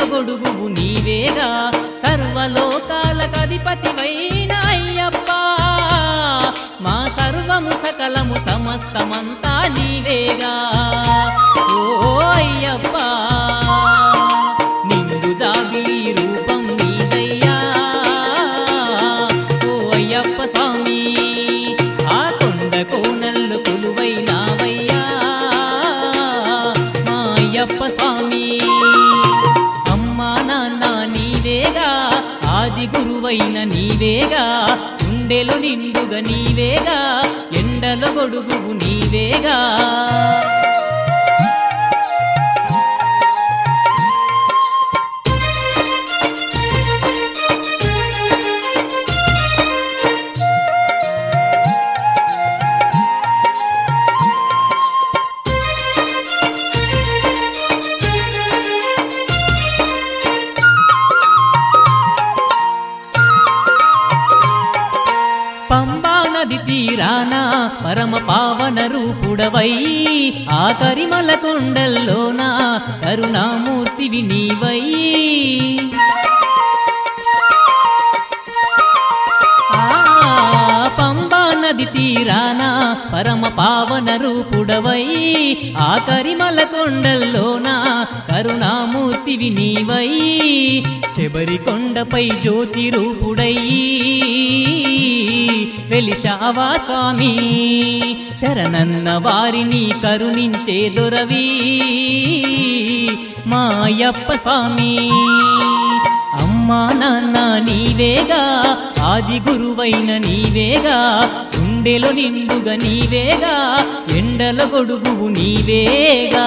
గొడుగువు నీవేగా సర్వలోకాలకధిపతివైన అయ్యప్ప మా సర్వము సకలము సమస్తమంతా నీవేగా ఓ అయ్యప్ప నిండు జాబిలి రూపం నీదయ్యా ఓ అయ్యప్ప స్వామి ఆ కొండ కోనల్లు కొలువైనావయ్యా మా అయ్యప్ప స్వామి అమ్మా నాన్న నీవేగా ఆది గురువైన నీవేగా గుండెలు నిండుగా నీవేగా ఎండలో గొడుగువు నీవేగా పంబా నది తీరాన పరమ పావన రూపుడవై ఆ కరిమల కొండల్లోన కరుణామూర్తివి నీవై పంబా నది తీరాన పరమ పావన రూపుడవై ఆ కరిమల కొండల్లోన కరుణామూర్తివి నీవై శబరి కొండపై జ్యోతి రూపుడయ్యి వెలిశావా స్వామి శరణన్న వారిని కరుణించే దొరవి మా అయ్యప్ప స్వామి అమ్మా నాన్న నీవేగా ఆది గురువైన నీవేగా గుండెలో నిండుగా నీవేగా ఎండల గొడుగువు నీవేగా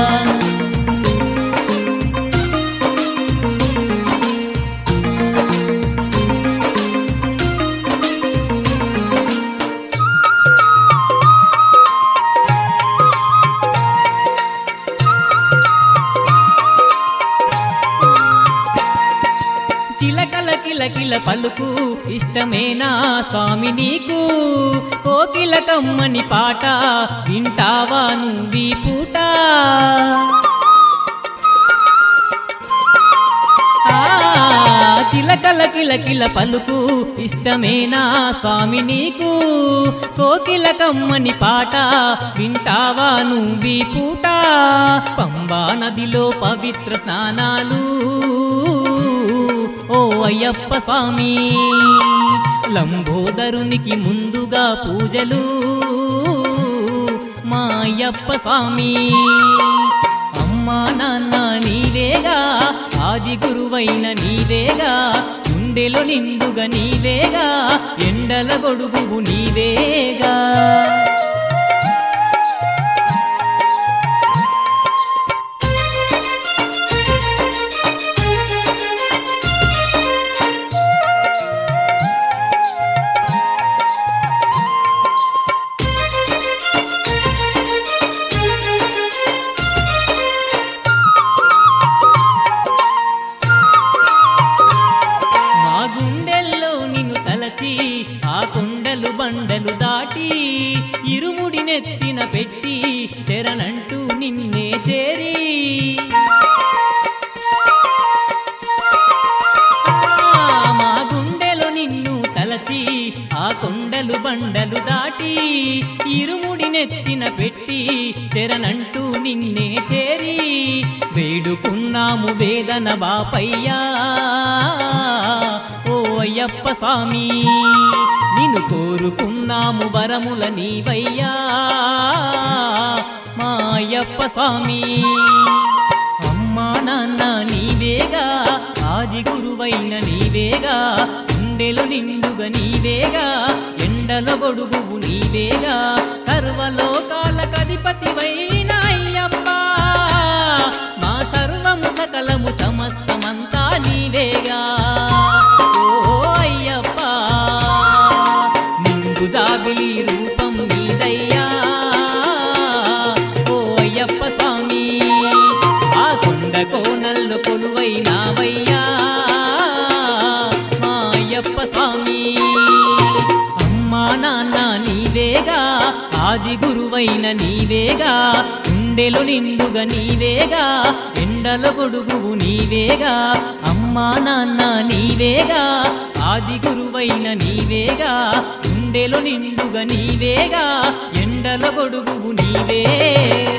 చిలకల కిలకిల పలుకు ఇష్టమేనా స్వామి నీకు కోకిల కమ్మని పాట వింటావా నువ్వీ పూట చిలకల కిలకిల పలుకు ఇష్టమేనా స్వామి నీకు కోకిల కమ్మని పాట వింటావా నువ్వీ పూట పంబా నదిలో పవిత్ర స్నానాలు ఓ అయ్యప్ప స్వామి లంబోదరునికి ముందుగా పూజలు మా అయ్యప్ప స్వామి అమ్మా నాన్న నీవేగా ఆది గురువైన నీవేగా గుండెలో నిండుగా నీవేగా ఎండల గొడుగువు నీవేగా ఆ కొండలు బండలు దాటి ఇరుముడి నెత్తిన పెట్టి శరణంటూ నిన్నే చేరి మా గుండెలో నిన్ను తలచి ఆ కొండలు బండలు దాటి ఇరుముడి నెత్తిన పెట్టి శరణంటూ నిన్నే చేరి వేడుకున్నాము వేదన బాపయ్యా ఓ అయ్యప్ప స్వామి నిన్ను కోరుకున్నాము వరముల నీవయ్యా మా అయ్యప్ప స్వామి అమ్మా నాన్న నీవేగా ఆది గురువైన నీవేగా గుండెలో నిండుగా నీవేగా ఎండలో గొడుగువు నీవేగా సర్వలోకాలకధిపతివైన అయ్యప్ప మా సర్వము సకలము సమస్తమంతా నీవేగా ఓ అయ్యప్ప నిండు జాబిలి రూపం నీదయ్యా ఓ అయ్యప్ప స్వామి ఆ కొండ కోనల్లో కొలువైనావయ్యా మా అయ్యప్ప స్వామి అమ్మా నాన్న నీవేగా ఆది గురువైన నీవేగా గుండెలో నిండుగా నీవేగా ఎండల గొడుగువు నీవేగా అమ్మా నాన్న నీవేగా ఆది గురువైన నీవేగా గుండెలో నిండుగా నీవేగా ఎండల గొడుగువు నీవే